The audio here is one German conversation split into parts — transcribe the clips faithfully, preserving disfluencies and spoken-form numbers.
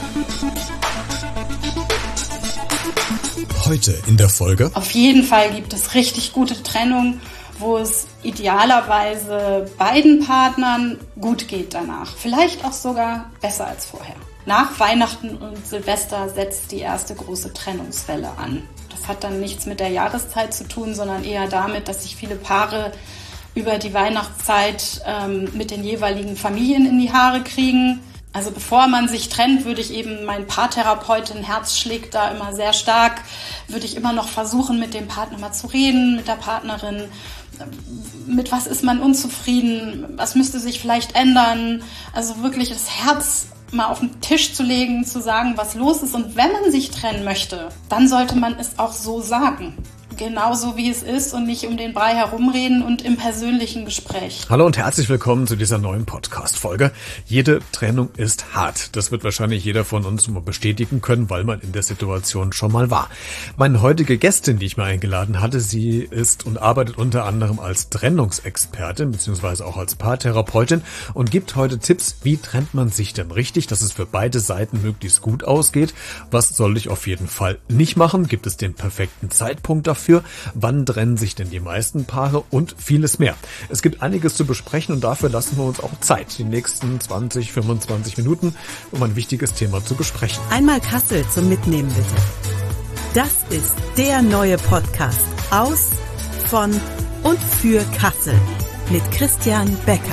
Heute in der Folge: Auf jeden Fall gibt es richtig gute Trennung, wo es idealerweise beiden Partnern gut geht danach. Vielleicht auch sogar besser als vorher. Nach Weihnachten und Silvester setzt die erste große Trennungswelle an. Das hat dann nichts mit der Jahreszeit zu tun, sondern eher damit, dass sich viele Paare über die Weihnachtszeit ähm, mit den jeweiligen Familien in die Haare kriegen. Also bevor man sich trennt, würde ich eben, mein Paartherapeutin Herz schlägt da immer sehr stark, würde ich immer noch versuchen, mit dem Partner mal zu reden, mit der Partnerin. Mit was ist man unzufrieden? Was müsste sich vielleicht ändern? Also wirklich das Herz mal auf den Tisch zu legen, zu sagen, was los ist. Und wenn man sich trennen möchte, dann sollte man es auch so sagen. Genauso wie es ist und nicht um den Brei herumreden und im persönlichen Gespräch. Hallo und herzlich willkommen zu dieser neuen Podcast-Folge. Jede Trennung ist hart. Das wird wahrscheinlich jeder von uns mal bestätigen können, weil man in der Situation schon mal war. Meine heutige Gästin, die ich mir eingeladen hatte, sie ist und arbeitet unter anderem als Trennungsexpertin bzw. auch als Paartherapeutin und gibt heute Tipps, wie trennt man sich denn richtig, dass es für beide Seiten möglichst gut ausgeht. Was soll ich auf jeden Fall nicht machen? Gibt es den perfekten Zeitpunkt dafür? Wann trennen sich denn die meisten Paare und vieles mehr. Es gibt einiges zu besprechen und dafür lassen wir uns auch Zeit, die nächsten zwanzig, fünfundzwanzig Minuten, um ein wichtiges Thema zu besprechen. Einmal Kassel zum Mitnehmen bitte. Das ist der neue Podcast aus, von und für Kassel mit Christian Becker.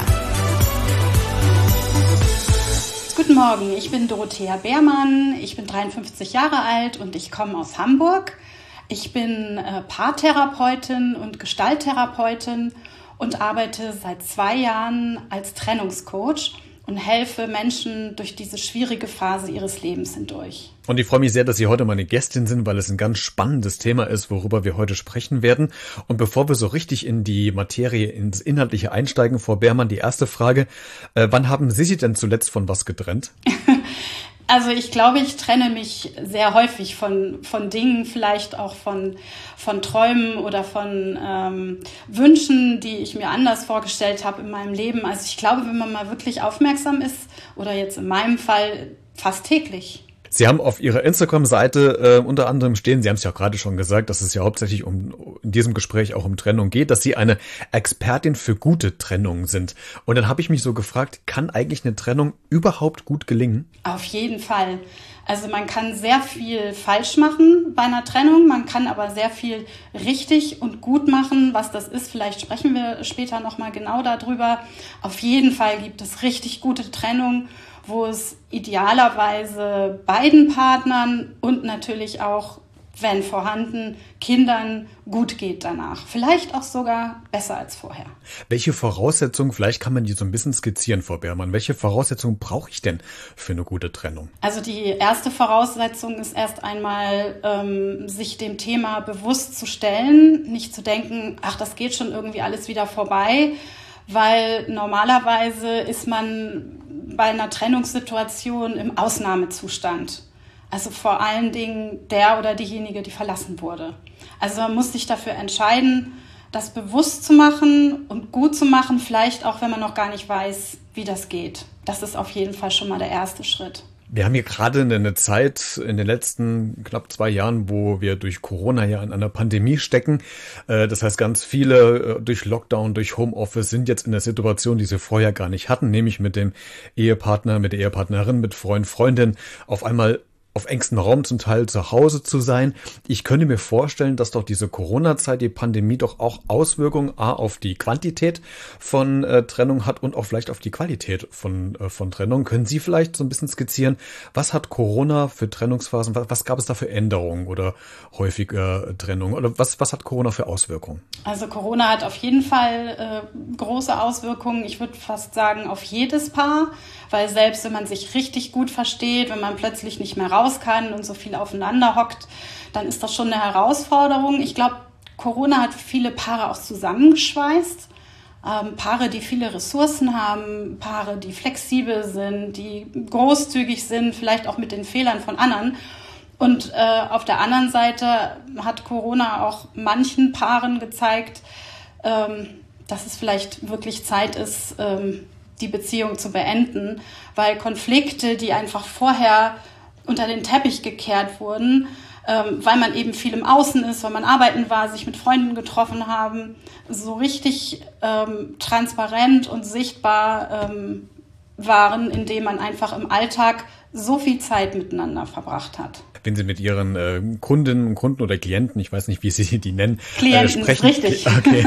Guten Morgen, ich bin Dorothea Beermann, ich bin dreiundfünfzig Jahre alt und ich komme aus Hamburg. Ich bin äh, Paartherapeutin und Gestalttherapeutin und arbeite seit zwei Jahren als Trennungscoach und helfe Menschen durch diese schwierige Phase ihres Lebens hindurch. Und ich freue mich sehr, dass Sie heute meine Gästin sind, weil es ein ganz spannendes Thema ist, worüber wir heute sprechen werden. Und bevor wir so richtig in die Materie, ins Inhaltliche einsteigen, Frau Beermann, die erste Frage: äh, Wann haben Sie sich denn zuletzt von was getrennt? Also ich glaube, ich trenne mich sehr häufig von von Dingen, vielleicht auch von von Träumen oder von ähm, Wünschen, die ich mir anders vorgestellt habe in meinem Leben. Also ich glaube, wenn man mal wirklich aufmerksam ist, oder jetzt in meinem Fall fast täglich. Sie haben auf Ihrer Instagram-Seite äh, unter anderem stehen, Sie haben es ja auch gerade schon gesagt, dass es ja hauptsächlich um in diesem Gespräch auch um Trennung geht, dass Sie eine Expertin für gute Trennungen sind. Und dann habe ich mich so gefragt, kann eigentlich eine Trennung überhaupt gut gelingen? Auf jeden Fall. Also man kann sehr viel falsch machen bei einer Trennung, man kann aber sehr viel richtig und gut machen. Was das ist, vielleicht sprechen wir später nochmal genau darüber. Auf jeden Fall gibt es richtig gute Trennung, wo es idealerweise beiden Partnern und natürlich auch, wenn vorhanden, Kindern gut geht danach. Vielleicht auch sogar besser als vorher. Welche Voraussetzungen, vielleicht kann man die so ein bisschen skizzieren, Frau Beermann, welche Voraussetzungen brauche ich denn für eine gute Trennung? Also die erste Voraussetzung ist erst einmal, ähm, sich dem Thema bewusst zu stellen, nicht zu denken, ach, das geht schon irgendwie alles wieder vorbei, weil normalerweise ist man bei einer Trennungssituation im Ausnahmezustand. Also vor allen Dingen der oder diejenige, die verlassen wurde. Also man muss sich dafür entscheiden, das bewusst zu machen und gut zu machen, vielleicht auch, wenn man noch gar nicht weiß, wie das geht. Das ist auf jeden Fall schon mal der erste Schritt. Wir haben hier gerade eine Zeit in den letzten knapp zwei Jahren, wo wir durch Corona ja in einer Pandemie stecken. Das heißt, ganz viele durch Lockdown, durch Homeoffice sind jetzt in der Situation, die sie vorher gar nicht hatten, nämlich mit dem Ehepartner, mit der Ehepartnerin, mit Freund, Freundin auf einmal auf engstem Raum zum Teil zu Hause zu sein. Ich könnte mir vorstellen, dass doch diese Corona-Zeit, die Pandemie doch auch Auswirkungen A auf die Quantität von äh, Trennung hat und auch vielleicht auf die Qualität von äh, von Trennung. Können Sie vielleicht so ein bisschen skizzieren, was hat Corona für Trennungsphasen, was, was gab es da für Änderungen oder häufige äh, Trennungen oder was was hat Corona für Auswirkungen? Also Corona hat auf jeden Fall äh, große Auswirkungen. Ich würde fast sagen auf jedes Paar, weil selbst wenn man sich richtig gut versteht, wenn man plötzlich nicht mehr raus kann und so viel aufeinander hockt, dann ist das schon eine Herausforderung. Ich glaube, Corona hat viele Paare auch zusammengeschweißt. Ähm, Paare, die viele Ressourcen haben, Paare, die flexibel sind, die großzügig sind, vielleicht auch mit den Fehlern von anderen. Und äh, auf der anderen Seite hat Corona auch manchen Paaren gezeigt, ähm, dass es vielleicht wirklich Zeit ist, ähm, die Beziehung zu beenden, weil Konflikte, die einfach vorher unter den Teppich gekehrt wurden, ähm, weil man eben viel im Außen ist, weil man arbeiten war, sich mit Freunden getroffen haben, so richtig ähm, transparent und sichtbar ähm, waren, indem man einfach im Alltag so viel Zeit miteinander verbracht hat. Wenn Sie mit Ihren äh, Kundinnen und Kunden oder Klienten, ich weiß nicht, wie Sie die nennen, Klienten, äh, sprechen. Richtig. Okay.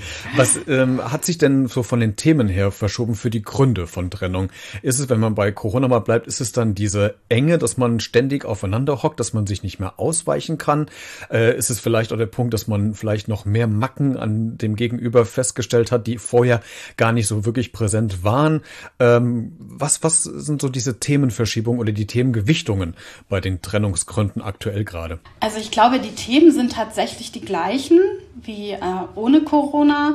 Was ähm, hat sich denn so von den Themen her verschoben für die Gründe von Trennung? Ist es, wenn man bei Corona mal bleibt, ist es dann diese Enge, dass man ständig aufeinander hockt, dass man sich nicht mehr ausweichen kann? Äh, ist es vielleicht auch der Punkt, dass man vielleicht noch mehr Macken an dem Gegenüber festgestellt hat, die vorher gar nicht so wirklich präsent waren? Ähm, was, was sind so diese Themenverschiebungen oder die Themengewichtungen bei den Trennungsgründen aktuell gerade? Also ich glaube, die Themen sind tatsächlich die gleichen wie äh, ohne Corona.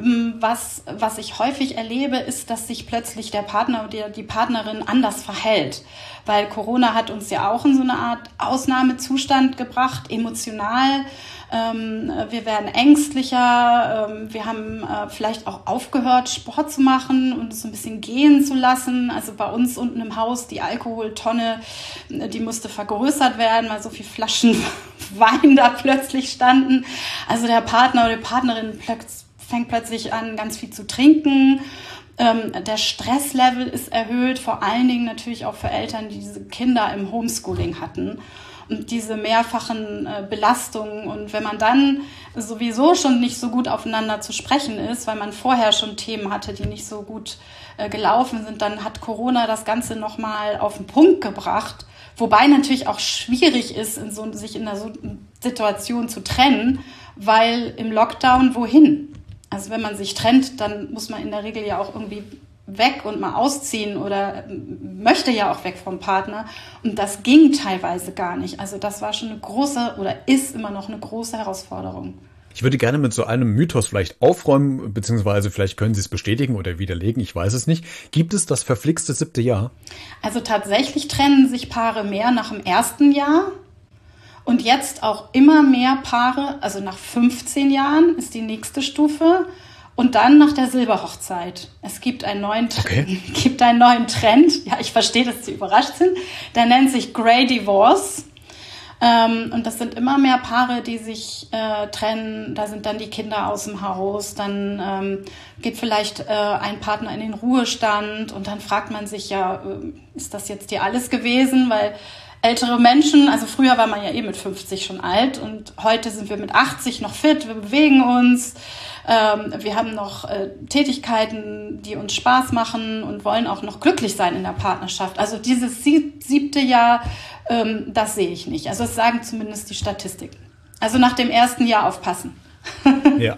Was, was ich häufig erlebe, ist, dass sich plötzlich der Partner oder die Partnerin anders verhält. Weil Corona hat uns ja auch in so eine Art Ausnahmezustand gebracht, emotional. Ähm, wir werden ängstlicher, ähm, wir haben äh, vielleicht auch aufgehört, Sport zu machen und es so ein bisschen gehen zu lassen. Also bei uns unten im Haus, die Alkoholtonne, die musste vergrößert werden, weil so viele Flaschen Wein da plötzlich standen. Also der Partner oder die Partnerin plötz- fängt plötzlich an, ganz viel zu trinken. Ähm, der Stresslevel ist erhöht, vor allen Dingen natürlich auch für Eltern, die diese Kinder im Homeschooling hatten. Und diese mehrfachen äh, Belastungen. Und wenn man dann sowieso schon nicht so gut aufeinander zu sprechen ist, weil man vorher schon Themen hatte, die nicht so gut äh, gelaufen sind, dann hat Corona das Ganze nochmal auf den Punkt gebracht. Wobei natürlich auch schwierig ist, in so, sich in einer so Situation zu trennen, weil im Lockdown wohin? Also wenn man sich trennt, dann muss man in der Regel ja auch irgendwie weg und mal ausziehen oder möchte ja auch weg vom Partner. Und das ging teilweise gar nicht. Also das war schon eine große oder ist immer noch eine große Herausforderung. Ich würde gerne mit so einem Mythos vielleicht aufräumen, beziehungsweise vielleicht können Sie es bestätigen oder widerlegen, ich weiß es nicht. Gibt es das verflixte siebte Jahr? Also tatsächlich trennen sich Paare mehr nach dem ersten Jahr. Und jetzt auch immer mehr Paare, also nach fünfzehn Jahren ist die nächste Stufe. Und dann nach der Silberhochzeit. Es gibt einen neuen, okay. gibt einen neuen Trend. Ja, ich verstehe, dass Sie überrascht sind. Der nennt sich Grey Divorce. Ähm, und das sind immer mehr Paare, die sich äh, trennen. Da sind dann die Kinder aus dem Haus. Dann ähm, geht vielleicht äh, ein Partner in den Ruhestand. Und dann fragt man sich ja, äh, ist das jetzt hier alles gewesen? Weil ältere Menschen, also früher war man ja eh mit fünfzig schon alt. Und heute sind wir mit achtzig noch fit. Wir bewegen uns. Ähm, wir haben noch äh, Tätigkeiten, die uns Spaß machen und wollen auch noch glücklich sein in der Partnerschaft. Also dieses sieb- siebte Jahr, ähm, das sehe ich nicht. Also das sagen zumindest die Statistiken. Also nach dem ersten Jahr aufpassen. Ja,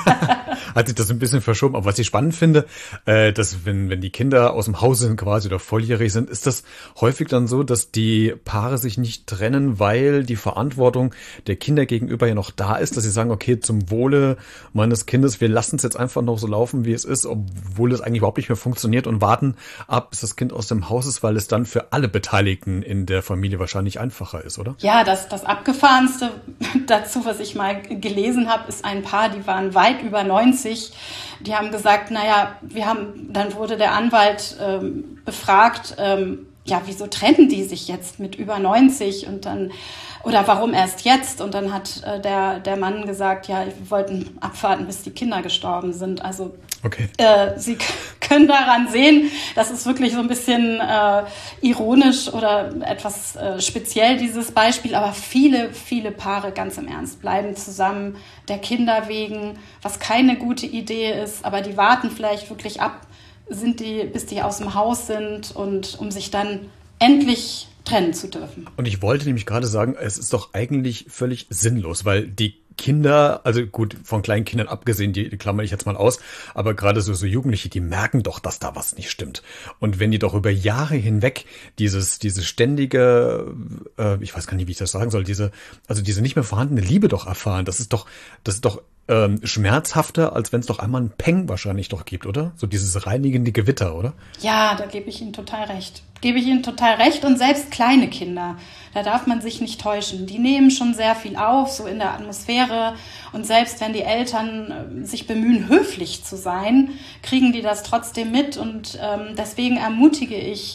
hat sich das ein bisschen verschoben. Aber was ich spannend finde, äh, dass wenn wenn die Kinder aus dem Haus sind quasi oder volljährig sind, ist das häufig dann so, dass die Paare sich nicht trennen, weil die Verantwortung der Kinder gegenüber ja noch da ist, dass sie sagen, okay, zum Wohle meines Kindes, wir lassen es jetzt einfach noch so laufen, wie es ist, obwohl es eigentlich überhaupt nicht mehr funktioniert und warten ab, bis das Kind aus dem Haus ist, weil es dann für alle Beteiligten in der Familie wahrscheinlich einfacher ist, oder? Ja, das, das Abgefahrenste dazu, was ich mal gelesen habe, ist ein Paar, die waren weit über neunzig. Die haben gesagt, naja, wir haben, dann wurde der Anwalt ähm, befragt, ähm, ja, wieso trennen die sich jetzt mit über neunzig und dann, oder warum erst jetzt? Und dann hat äh, der, der Mann gesagt, ja, wir wollten abwarten, bis die Kinder gestorben sind. Also okay. äh, Sie k- können daran sehen, das ist wirklich so ein bisschen äh, ironisch oder etwas äh, speziell, dieses Beispiel. Aber viele, viele Paare, ganz im Ernst, bleiben zusammen der Kinder wegen, was keine gute Idee ist. Aber die warten vielleicht wirklich ab, sind die, bis die aus dem Haus sind und um sich dann endlich trennen zu dürfen. Und ich wollte nämlich gerade sagen, es ist doch eigentlich völlig sinnlos, weil die Kinder, also gut, von kleinen Kindern abgesehen, die, die klammere ich jetzt mal aus, aber gerade so, so Jugendliche, die merken doch, dass da was nicht stimmt. Und wenn die doch über Jahre hinweg dieses, diese ständige, äh, ich weiß gar nicht, wie ich das sagen soll, diese, also diese nicht mehr vorhandene Liebe doch erfahren, das ist doch, das ist doch ähm, schmerzhafter, als wenn es doch einmal einen Peng wahrscheinlich doch gibt, oder? So dieses reinigende Gewitter, oder? Ja, da gebe ich Ihnen total recht. Gebe ich Ihnen total recht. Und selbst kleine Kinder, da darf man sich nicht täuschen. Die nehmen schon sehr viel auf, so in der Atmosphäre. Und selbst wenn die Eltern sich bemühen, höflich zu sein, kriegen die das trotzdem mit. Und ähm, deswegen ermutige ich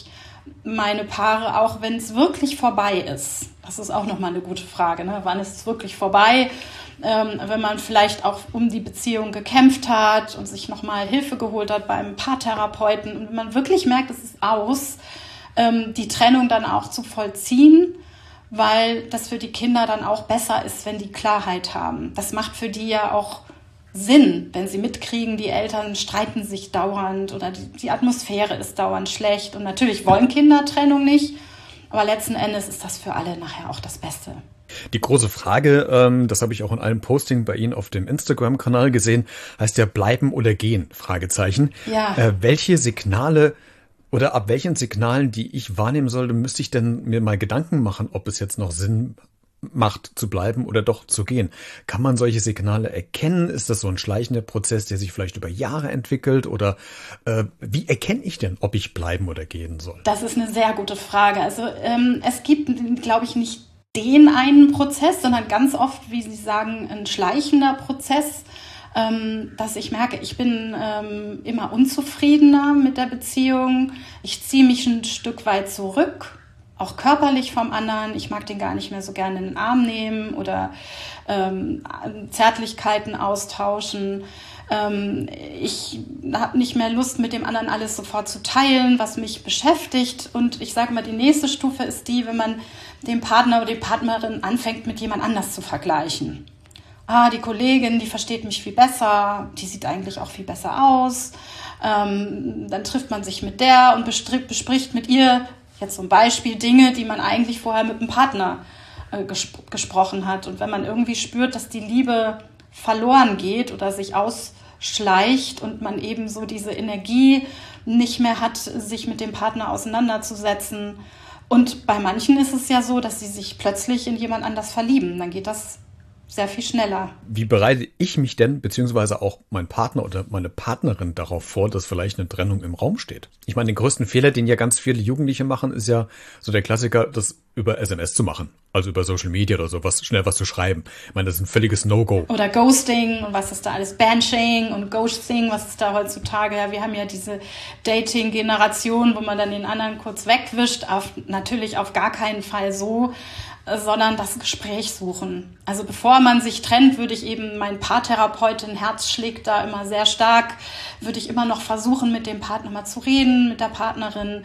meine Paare auch, wenn es wirklich vorbei ist. Das ist auch nochmal eine gute Frage, ne? Wann ist es wirklich vorbei? Ähm, wenn man vielleicht auch um die Beziehung gekämpft hat und sich nochmal Hilfe geholt hat beim Paartherapeuten und wenn man wirklich merkt, es ist aus, ähm, die Trennung dann auch zu vollziehen, weil das für die Kinder dann auch besser ist, wenn die Klarheit haben. Das macht für die ja auch Sinn, wenn sie mitkriegen, die Eltern streiten sich dauernd oder die, die Atmosphäre ist dauernd schlecht. Und natürlich wollen Kinder Trennung nicht, aber letzten Endes ist das für alle nachher auch das Beste. Die große Frage, ähm, das habe ich auch in einem Posting bei Ihnen auf dem Instagram-Kanal gesehen, heißt ja bleiben oder gehen, Fragezeichen. Ja. Äh, welche Signale oder ab welchen Signalen, die ich wahrnehmen sollte, müsste ich denn mir mal Gedanken machen, ob es jetzt noch Sinn macht, zu bleiben oder doch zu gehen? Kann man solche Signale erkennen? Ist das so ein schleichender Prozess, der sich vielleicht über Jahre entwickelt? Oder äh, wie erkenne ich denn, ob ich bleiben oder gehen soll? Das ist eine sehr gute Frage. Also ähm, es gibt, glaube ich, nicht den einen Prozess, sondern ganz oft, wie Sie sagen, ein schleichender Prozess, ähm, dass ich merke, ich bin ähm, immer unzufriedener mit der Beziehung. Ich ziehe mich ein Stück weit zurück, auch körperlich vom anderen. Ich mag den gar nicht mehr so gerne in den Arm nehmen oder ähm, Zärtlichkeiten austauschen. Ähm, ich habe nicht mehr Lust, mit dem anderen alles sofort zu teilen, was mich beschäftigt. Und ich sage mal, die nächste Stufe ist die, wenn man den Partner oder die Partnerin anfängt, mit jemand anders zu vergleichen. Ah, die Kollegin, die versteht mich viel besser, die sieht eigentlich auch viel besser aus. Ähm, dann trifft man sich mit der und bestri- bespricht mit ihr jetzt zum Beispiel Dinge, die man eigentlich vorher mit dem Partner äh, gesp- gesprochen hat. Und wenn man irgendwie spürt, dass die Liebe verloren geht oder sich ausschleicht und man eben so diese Energie nicht mehr hat, sich mit dem Partner auseinanderzusetzen. Und bei manchen ist es ja so, dass sie sich plötzlich in jemand anders verlieben. Dann geht das sehr viel schneller. Wie bereite ich mich denn, beziehungsweise auch mein Partner oder meine Partnerin darauf vor, dass vielleicht eine Trennung im Raum steht? Ich meine, den größten Fehler, den ja ganz viele Jugendliche machen, ist ja so der Klassiker, das über S M S zu machen. Also über Social Media oder sowas, schnell was zu schreiben. Ich meine, das ist ein völliges No-Go. Oder Ghosting und was ist da alles, Banshing und Ghosting, was ist da heutzutage? Ja, wir haben ja diese Dating-Generation, wo man dann den anderen kurz wegwischt. Auf, natürlich auf gar keinen Fall so, sondern das Gespräch suchen. Also bevor man sich trennt, würde ich eben, mein Paartherapeutin, Herz schlägt da immer sehr stark, würde ich immer noch versuchen, mit dem Partner mal zu reden, mit der Partnerin.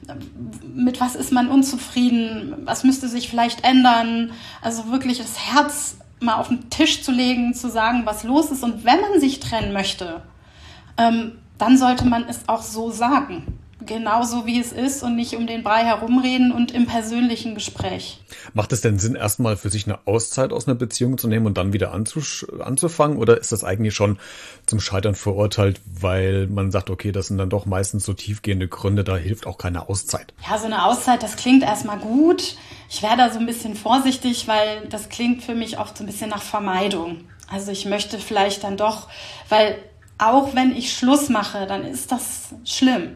Mit was ist man unzufrieden? Was müsste sich vielleicht ändern? Also wirklich das Herz mal auf den Tisch zu legen, zu sagen, was los ist. Und wenn man sich trennen möchte, ähm, dann sollte man es auch so sagen. Genauso wie es ist und nicht um den Brei herumreden und im persönlichen Gespräch. Macht es denn Sinn, erstmal für sich eine Auszeit aus einer Beziehung zu nehmen und dann wieder anzusch- anzufangen? Oder ist das eigentlich schon zum Scheitern verurteilt, weil man sagt, okay, das sind dann doch meistens so tiefgehende Gründe, da hilft auch keine Auszeit? Ja, so eine Auszeit, das klingt erstmal gut. Ich wäre da so ein bisschen vorsichtig, weil das klingt für mich oft so ein bisschen nach Vermeidung. Also ich möchte vielleicht dann doch, weil auch wenn ich Schluss mache, dann ist das schlimm.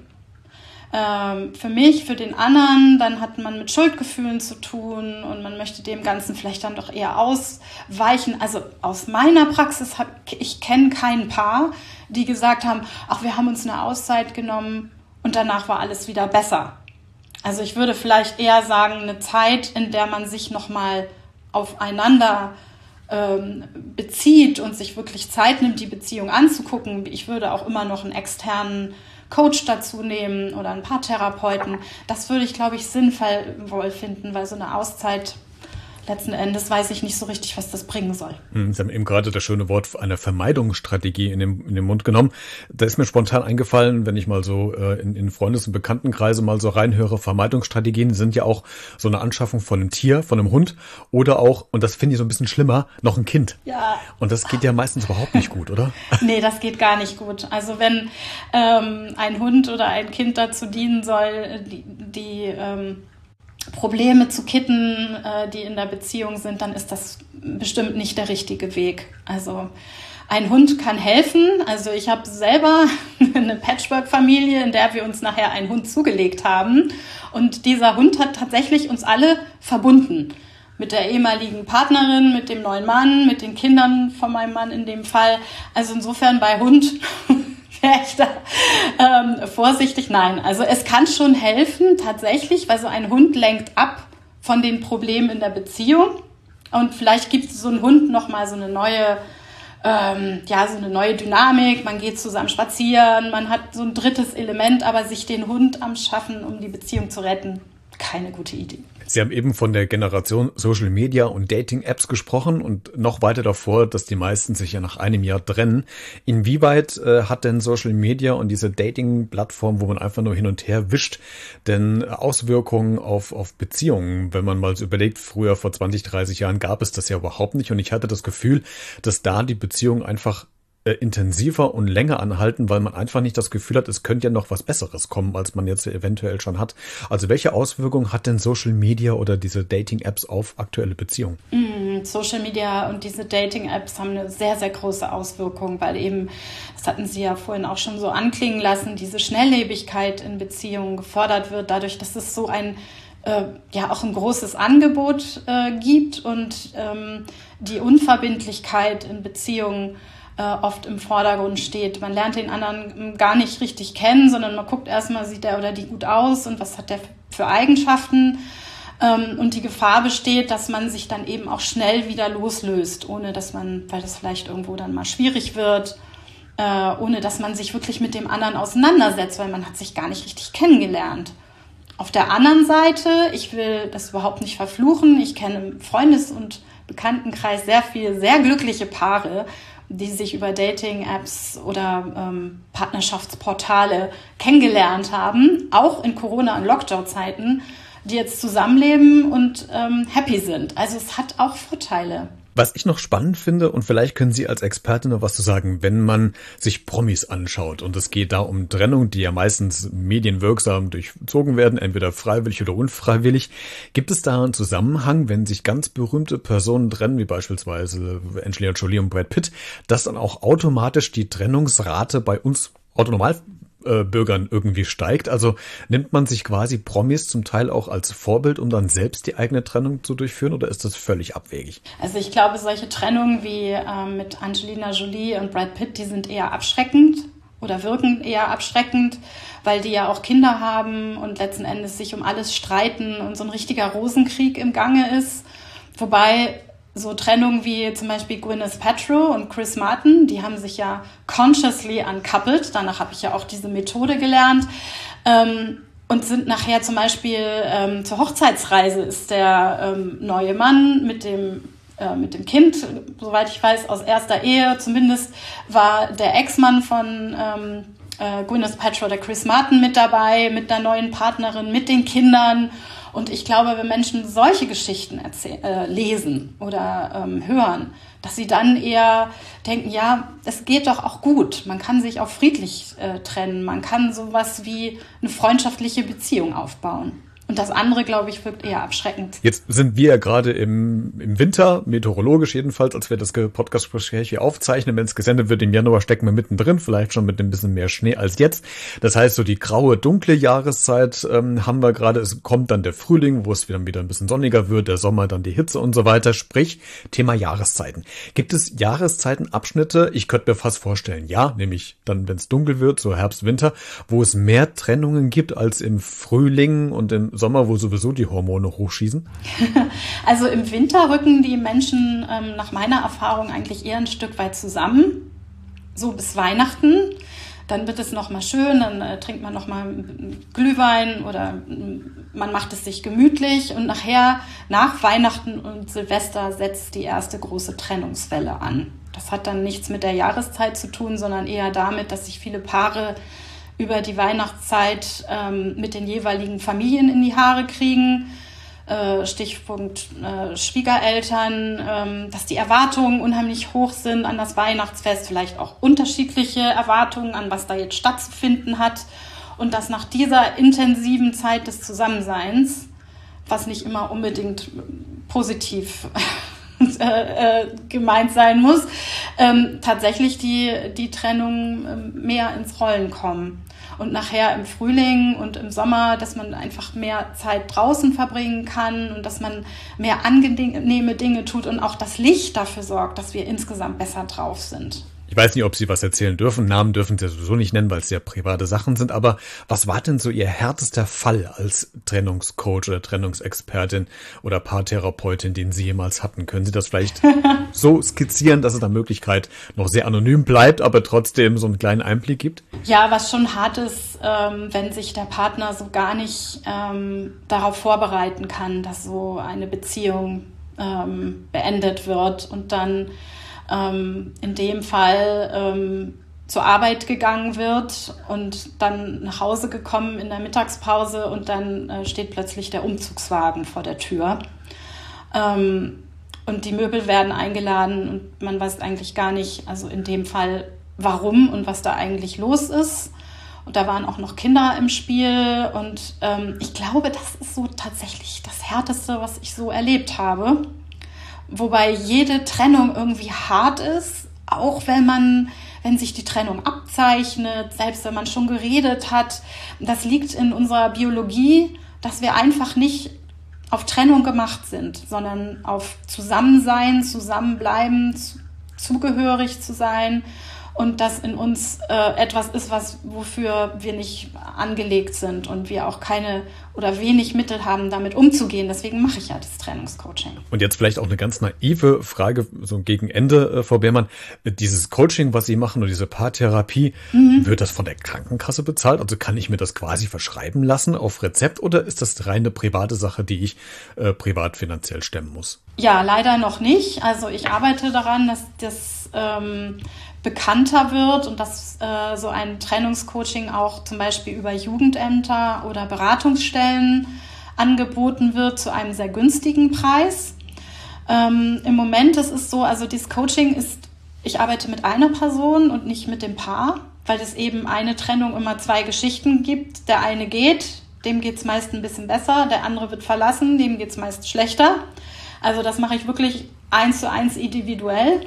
Ähm, für mich, für den anderen, dann hat man mit Schuldgefühlen zu tun und man möchte dem Ganzen vielleicht dann doch eher ausweichen. Also aus meiner Praxis, hab, ich kenne kein Paar, die gesagt haben, ach, wir haben uns eine Auszeit genommen und danach war alles wieder besser. Also ich würde vielleicht eher sagen, eine Zeit, in der man sich nochmal aufeinander ähm, bezieht und sich wirklich Zeit nimmt, die Beziehung anzugucken. Ich würde auch immer noch einen externen Coach dazu nehmen oder einen Paartherapeuten. Das würde ich, glaube ich, sinnvoll finden, weil so eine Auszeit letzten Endes weiß ich nicht so richtig, was das bringen soll. Sie haben eben gerade das schöne Wort einer Vermeidungsstrategie in den, in den Mund genommen. Da ist mir spontan eingefallen, wenn ich mal so äh, in, in Freundes- und Bekanntenkreise mal so reinhöre, Vermeidungsstrategien sind ja auch so eine Anschaffung von einem Tier, von einem Hund oder auch, und das finde ich so ein bisschen schlimmer, noch ein Kind. Ja. Und das geht ja meistens überhaupt nicht gut, oder? Nee, das geht gar nicht gut. Also wenn ähm, ein Hund oder ein Kind dazu dienen soll, die, die ähm, Probleme zu kitten, äh, die in der Beziehung sind, dann ist das bestimmt nicht der richtige Weg. Also ein Hund kann helfen. Also ich habe selber eine Patchwork-Familie, in der wir uns nachher einen Hund zugelegt haben. Und dieser Hund hat tatsächlich uns alle verbunden. Mit der ehemaligen Partnerin, mit dem neuen Mann, mit den Kindern von meinem Mann in dem Fall. Also insofern bei Hund wäre ich da ähm, vorsichtig. Nein, also es kann schon helfen tatsächlich, weil so ein Hund lenkt ab von den Problemen in der Beziehung und vielleicht gibt so ein Hund nochmal so eine neue, ähm, ja, so eine neue Dynamik. Man geht zusammen spazieren, man hat so ein drittes Element, aber sich den Hund am Schaffen, um die Beziehung zu retten, keine gute Idee. Sie haben eben von der Generation Social Media und Dating-Apps gesprochen und noch weiter davor, dass die meisten sich ja nach einem Jahr trennen. Inwieweit äh, hat denn Social Media und diese Dating-Plattform, wo man einfach nur hin und her wischt, denn Auswirkungen auf, auf Beziehungen? Wenn man mal so überlegt, früher vor zwanzig, dreißig Jahren gab es das ja überhaupt nicht und ich hatte das Gefühl, dass da die Beziehungen einfach intensiver und länger anhalten, weil man einfach nicht das Gefühl hat, es könnte ja noch was Besseres kommen, als man jetzt eventuell schon hat. Also welche Auswirkungen hat denn Social Media oder diese Dating-Apps auf aktuelle Beziehungen? Mm, Social Media und diese Dating-Apps haben eine sehr, sehr große Auswirkung, weil eben, das hatten Sie ja vorhin auch schon so anklingen lassen, diese Schnelllebigkeit in Beziehungen gefordert wird, dadurch, dass es so ein äh, ja auch ein großes Angebot äh, gibt und ähm, die Unverbindlichkeit in Beziehungen oft im Vordergrund steht. Man lernt den anderen gar nicht richtig kennen, sondern man guckt erstmal, sieht der oder die gut aus und was hat der für Eigenschaften. Und die Gefahr besteht, dass man sich dann eben auch schnell wieder loslöst, ohne dass man, weil das vielleicht irgendwo dann mal schwierig wird, ohne dass man sich wirklich mit dem anderen auseinandersetzt, weil man hat sich gar nicht richtig kennengelernt. Auf der anderen Seite, ich will das überhaupt nicht verfluchen, ich kenne im Freundes- und Bekanntenkreis sehr viele, sehr glückliche Paare, die sich über Dating-Apps oder ähm, Partnerschaftsportale kennengelernt haben, auch in Corona- und Lockdown-Zeiten, die jetzt zusammenleben und ähm, happy sind. Also es hat auch Vorteile. Was ich noch spannend finde, und vielleicht können Sie als Expertin noch was zu sagen, wenn man sich Promis anschaut und es geht da um Trennung, die ja meistens medienwirksam durchzogen werden, entweder freiwillig oder unfreiwillig. Gibt es da einen Zusammenhang, wenn sich ganz berühmte Personen trennen, wie beispielsweise Angelina Jolie und Brad Pitt, dass dann auch automatisch die Trennungsrate bei uns autonormal Bürgern irgendwie steigt? Also nimmt man sich quasi Promis zum Teil auch als Vorbild, um dann selbst die eigene Trennung zu durchführen, oder ist das völlig abwegig? Also ich glaube, solche Trennungen wie äh, mit Angelina Jolie und Brad Pitt, die sind eher abschreckend oder wirken eher abschreckend, weil die ja auch Kinder haben und letzten Endes sich um alles streiten und so ein richtiger Rosenkrieg im Gange ist. Wobei so Trennungen wie zum Beispiel Gwyneth Paltrow und Chris Martin, die haben sich ja consciously uncoupled, danach habe ich ja auch diese Methode gelernt, ähm, und sind nachher zum Beispiel ähm, zur Hochzeitsreise ist der ähm, neue Mann mit dem äh, mit dem Kind, soweit ich weiß, aus erster Ehe, zumindest war der Ex-Mann von ähm, äh, Gwyneth Paltrow, der Chris Martin, mit dabei, mit der neuen Partnerin, mit den Kindern. Und ich glaube, wenn Menschen solche Geschichten erzäh- äh, lesen oder ähm, hören, dass sie dann eher denken, ja, es geht doch auch gut. Man kann sich auch friedlich äh, trennen. Man kann sowas wie eine freundschaftliche Beziehung aufbauen. Und das andere, glaube ich, wirkt eher abschreckend. Jetzt sind wir ja gerade im, im Winter, meteorologisch jedenfalls, als wir das Podcast-Gespräch hier aufzeichnen. Wenn es gesendet wird im Januar, stecken wir mittendrin, vielleicht schon mit ein bisschen mehr Schnee als jetzt. Das heißt, so die graue, dunkle Jahreszeit ähm, haben wir gerade. Es kommt dann der Frühling, wo es wieder, wieder ein bisschen sonniger wird, der Sommer, dann die Hitze und so weiter. Sprich, Thema Jahreszeiten. Gibt es Jahreszeitenabschnitte? Ich könnte mir fast vorstellen, ja, nämlich dann, wenn es dunkel wird, so Herbst, Winter, wo es mehr Trennungen gibt als im Frühling und im Sommer, wo sowieso die Hormone hochschießen? Also im Winter rücken die Menschen ähm, nach meiner Erfahrung eigentlich eher ein Stück weit zusammen, so bis Weihnachten. Dann wird es nochmal schön, dann äh, trinkt man nochmal Glühwein oder äh, man macht es sich gemütlich und nachher, nach Weihnachten und Silvester, setzt die erste große Trennungswelle an. Das hat dann nichts mit der Jahreszeit zu tun, sondern eher damit, dass sich viele Paare über die Weihnachtszeit ähm, mit den jeweiligen Familien in die Haare kriegen. Äh, Stichpunkt äh, Schwiegereltern, ähm, dass die Erwartungen unheimlich hoch sind an das Weihnachtsfest, vielleicht auch unterschiedliche Erwartungen an was da jetzt stattzufinden hat und dass nach dieser intensiven Zeit des Zusammenseins, was nicht immer unbedingt positiv äh, äh, gemeint sein muss, ähm, tatsächlich die, die Trennungen äh, mehr ins Rollen kommen. Und nachher im Frühling und im Sommer, dass man einfach mehr Zeit draußen verbringen kann und dass man mehr angenehme Dinge tut und auch das Licht dafür sorgt, dass wir insgesamt besser drauf sind. Ich weiß nicht, ob Sie was erzählen dürfen. Namen dürfen Sie sowieso nicht nennen, weil es ja private Sachen sind. Aber was war denn so Ihr härtester Fall als Trennungscoach oder Trennungsexpertin oder Paartherapeutin, den Sie jemals hatten? Können Sie das vielleicht so skizzieren, dass es da Möglichkeit noch sehr anonym bleibt, aber trotzdem so einen kleinen Einblick gibt? Ja, was schon hart ist, ähm, wenn sich der Partner so gar nicht ähm, darauf vorbereiten kann, dass so eine Beziehung ähm, beendet wird und dann ähm, in dem Fall ähm, zur Arbeit gegangen wird und dann nach Hause gekommen in der Mittagspause und dann äh, steht plötzlich der Umzugswagen vor der Tür. Ähm, und die Möbel werden eingeladen und man weiß eigentlich gar nicht, also in dem Fall, warum und was da eigentlich los ist. Und da waren auch noch Kinder im Spiel und ähm, ich glaube, das ist so tatsächlich das Härteste, was ich so erlebt habe. Wobei jede Trennung irgendwie hart ist, auch wenn man, wenn sich die Trennung abzeichnet, selbst wenn man schon geredet hat. Das liegt in unserer Biologie, dass wir einfach nicht auf Trennung gemacht sind, sondern auf Zusammensein, Zusammenbleiben, zugehörig zu sein. Und das in uns äh, etwas ist, was wofür wir nicht angelegt sind und wir auch keine oder wenig Mittel haben, damit umzugehen. Deswegen mache ich ja das Trennungscoaching. Und jetzt vielleicht auch eine ganz naive Frage, so gegen Ende, äh, Frau Beermann. Dieses Coaching, was Sie machen oder diese Paartherapie, mhm. wird das von der Krankenkasse bezahlt? Also kann ich mir das quasi verschreiben lassen auf Rezept oder ist das reine private Sache, die ich äh, privat finanziell stemmen muss? Ja, leider noch nicht. Also ich arbeite daran, dass das ähm, bekannter wird und dass äh, so ein Trennungscoaching auch zum Beispiel über Jugendämter oder Beratungsstellen angeboten wird zu einem sehr günstigen Preis. Ähm, im Moment ist es so, also dieses Coaching ist, ich arbeite mit einer Person und nicht mit dem Paar, weil es eben eine Trennung immer zwei Geschichten gibt. Der eine geht, dem geht es meist ein bisschen besser, der andere wird verlassen, dem geht es meist schlechter. Also das mache ich wirklich eins zu eins individuell.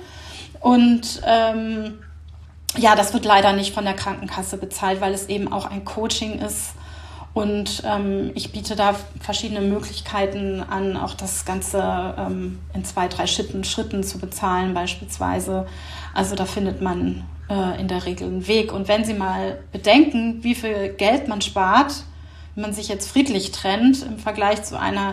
Und ähm, ja, das wird leider nicht von der Krankenkasse bezahlt, weil es eben auch ein Coaching ist. Und ähm, ich biete da verschiedene Möglichkeiten an, auch das Ganze ähm, in zwei, drei Schritten, Schritten zu bezahlen beispielsweise. Also da findet man äh, in der Regel einen Weg. Und wenn Sie mal bedenken, wie viel Geld man spart, wenn man sich jetzt friedlich trennt im Vergleich zu einer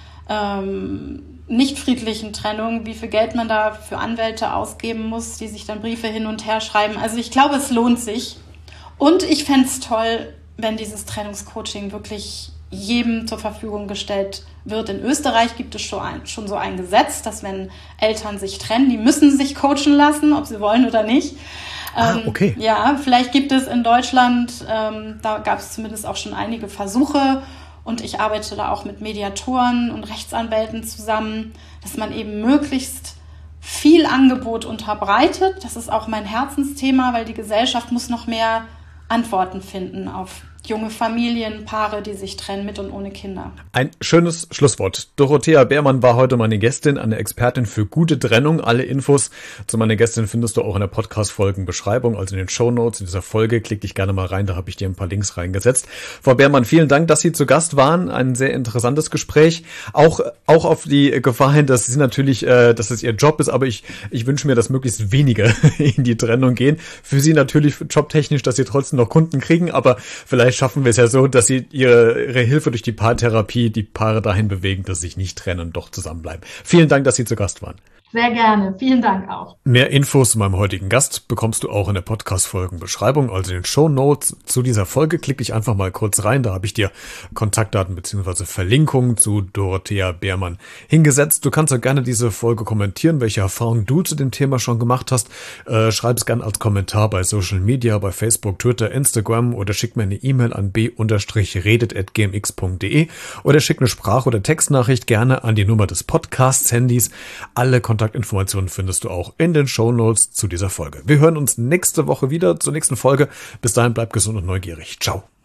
ähm, nicht friedlichen Trennung, wie viel Geld man da für Anwälte ausgeben muss, die sich dann Briefe hin und her schreiben. Also ich glaube, es lohnt sich. Und ich fände es toll, wenn dieses Trennungscoaching wirklich jedem zur Verfügung gestellt wird. In Österreich gibt es schon, ein, schon so ein Gesetz, dass wenn Eltern sich trennen, die müssen sich coachen lassen, ob sie wollen oder nicht. Ah, okay. Ähm, ja, vielleicht gibt es in Deutschland, ähm, da gab es zumindest auch schon einige Versuche, und ich arbeite da auch mit Mediatoren und Rechtsanwälten zusammen, dass man eben möglichst viel Angebot unterbreitet. Das ist auch mein Herzensthema, weil die Gesellschaft muss noch mehr Antworten finden auf junge Familien, Paare, die sich trennen mit und ohne Kinder. Ein schönes Schlusswort. Dorothea Beermann war heute meine Gästin, eine Expertin für gute Trennung. Alle Infos zu meiner Gästin findest du auch in der Podcast-Folgenbeschreibung, also in den Shownotes in dieser Folge. Klick dich gerne mal rein, da habe ich dir ein paar Links reingesetzt. Frau Beermann, vielen Dank, dass Sie zu Gast waren. Ein sehr interessantes Gespräch. Auch auch auf die Gefahr hin, dass Sie natürlich, äh, dass es Ihr Job ist, aber ich ich wünsche mir, dass möglichst wenige in die Trennung gehen. Für Sie natürlich jobtechnisch, dass Sie trotzdem noch Kunden kriegen, aber vielleicht schaffen wir es ja so, dass Sie ihre, ihre Hilfe durch die Paartherapie die Paare dahin bewegen, dass sie sich nicht trennen und doch zusammenbleiben. Vielen Dank, dass Sie zu Gast waren. Sehr gerne. Vielen Dank auch. Mehr Infos zu meinem heutigen Gast bekommst du auch in der Podcast-Folgenbeschreibung, also in den Shownotes zu dieser Folge. Klick dich einfach mal kurz rein, da habe ich dir Kontaktdaten bzw. Verlinkungen zu Dorothea Beermann hingesetzt. Du kannst ja gerne diese Folge kommentieren, welche Erfahrungen du zu dem Thema schon gemacht hast. Äh, schreib es gerne als Kommentar bei Social Media, bei Facebook, Twitter, Instagram oder schick mir eine E-Mail an b redet at g m x punkt d e oder schick eine Sprach- oder Textnachricht gerne an die Nummer des Podcasts-Handys. Alle Kontaktinformationen findest du auch in den Shownotes zu dieser Folge. Wir hören uns nächste Woche wieder zur nächsten Folge. Bis dahin bleib gesund und neugierig. Ciao.